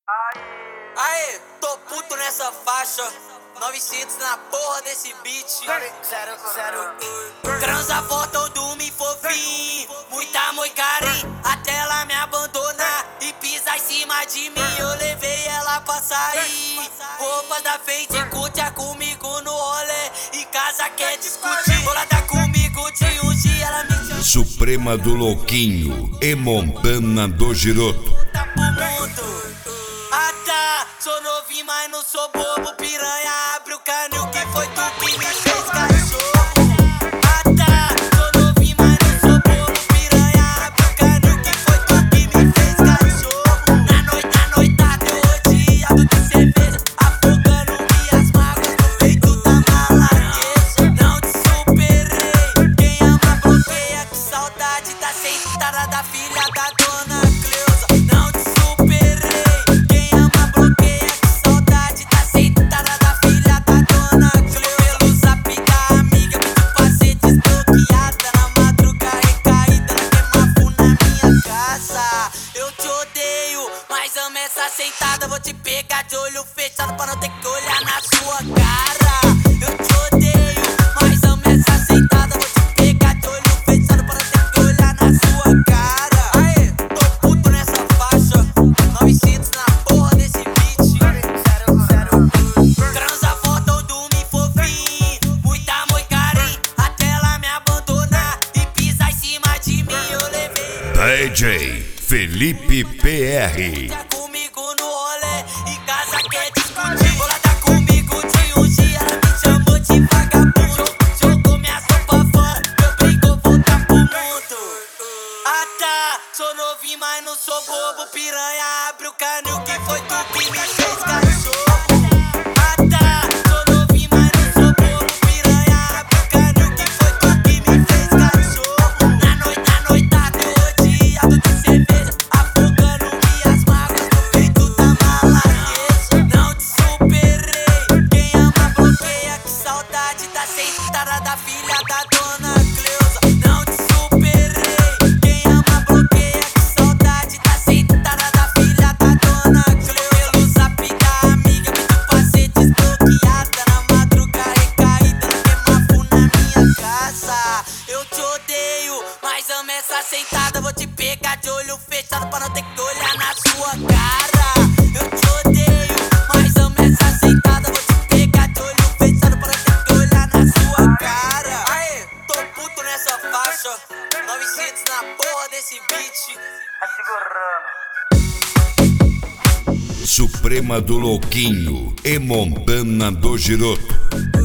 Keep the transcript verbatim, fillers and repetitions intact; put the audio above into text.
Aê, tô puto nessa faixa. novecentos na porra desse beat. Transa, volta ou dorme fofinho. Muita amor e carinho, até ela me abandonar e pisa em cima de mim. Eu levei ela pra sair. Roupas da frente, curte comigo no rolê. Em casa quer discutir. Bolada comigo de um dia, ela me chama Suprema do Louquinho e Montana do Giroto. tá pro mundo. Ah tá, sou novinho, mas não sou bobo. Piranha, abre o canil, que foi tu que me fez cachorro. Ah tá, sou novinho, mas não sou bobo. Piranha, abre o canil, que foi tu que me fez cachorro. Na noite, na noitada, eu odiado de cerveja, afogando minhas mágoas no peito da malagueja. Não te superei, quem ama bloqueia, que saudade da sentada da filha da dona Cleusa. Não te superei, quem ama bloqueia, que saudade da sentada da filha da dona Cleusa. Pelo zap da amiga, pediu pra ser desbloqueada. Na madruga recaída, ela queima fu na minha casa. Eu te odeio, mas amo essa sentada. Vou te pegar de olho fechado pra não ter que olhar na sua cara. Eu te odeio, mas amo essa sentada. Vou te pegar de olho fechado pra não ter que olhar na sua cara. Aê, tô puto nessa faixa. novecentos na porra desse beat. Transa, volta ou dorme fofinho. Muita amor e carinho, até ela me abandonar e pisa em cima de mim. Eu levei D J Felipe P R. tá comigo no rolê, em casa quer discutir. Bolada comigo de um dia, ela me chamou de vagabundo. Jogou, jogou minha sopa fora, eu brigo, voltar pro mundo. Ah tá, sou novinho, mas não sou bobo. Piranha, abre o canil, que foi tu que me fez cachorro. Ah tá, sou novinho, mas não sou bobo. Piranha, abre o canil, que foi tu que me fez cachorro. Na noite, na noitada, eu odiado de cerveja, afogando minhas mágoas no peito da malagueja. Não te superei, quem ama bloqueia, que saudade da sentada da filha da dona Cleusa. Não te superei, quem ama bloqueia, que saudade da sentada da filha da dona Cleusa. Pelo zap da amiga, pediu pra ser desbloqueada. Na madruga recaída, ela queima fu na minha casa. Eu te odeio, mas amo essa sentada. Vou te pegar de olho fechado pra não ter que olhar na sua cara. Eu te odeio, mas amo essa sentada. Vou te pegar de olho fechado pra não ter que olhar na sua cara. Aê, tô puto nessa faixa. novecentos na porra desse beat. Suprema do Louquinho e Montana do Giroto.